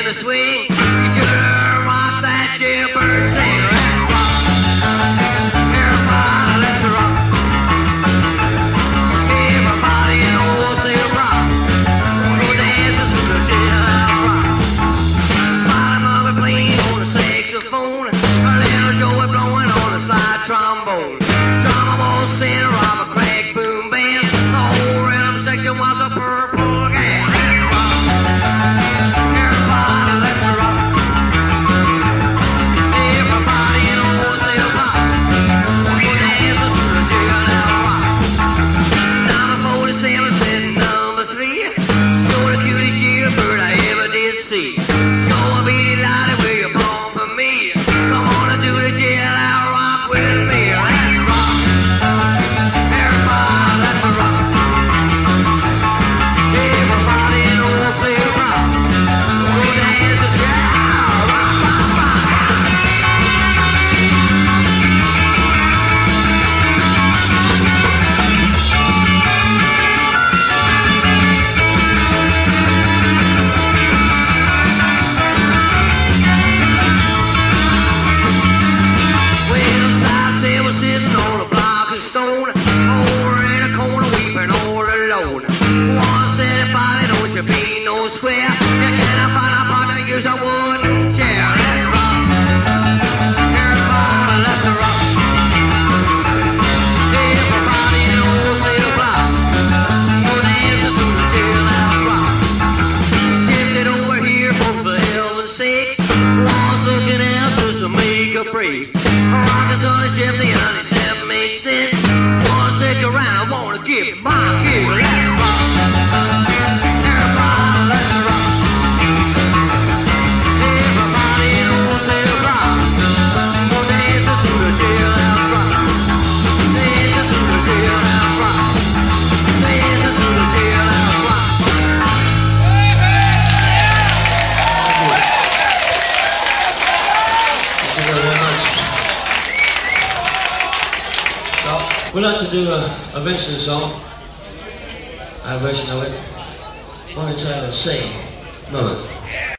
the swing. You sure want that jailbird sing. Let's rock. Everybody, let's rock. Everybody in the wholesale rock. Go dancing to the jailhouse rock. Smiley mother playing on the saxophone. Her little Joey blowing on the slide trombone. Drummer was center of a crack boom band. The whole rhythm section was a purple gang. Let's rock. Everybody, let's rock. Everybody in the wholesale rock. Go dancing to the jailhouse rock. Number 47 said number 3. So the cutest jailbird I ever did see. So a beady lady, will you bump for me? Come on and do the jailhouse rock with me. Let's rock. Everybody, let's rock. Everybody in the wholesale rock. Go dance this rock, rock, rock, rock. Well, the side said was sitting on a block of stone, over in a corner weeping all alone. One said, "Buddy, don't you be no square. You cannot find a partner, use a wooden chair." Let's rock. Everybody, let's rock. Everybody in the wholesale block. Go dancing to the jailhouse rock. Shift it over here, folks, for heaven's sakes. One's looking out just to make a break. Rockers on the shift, the honey set makes sense. Wanna stick around, wanna get my kick. Let's rock. Everybody, let's rock. Everybody in the wholesale rock. Go dancing to the jailhouse rock. Dancing to the jailhouse rock. Dancing to the jailhouse rock. Thank you very much. So, we'd like to do a Vincent song. Our version of it. One entitled Say, Mama.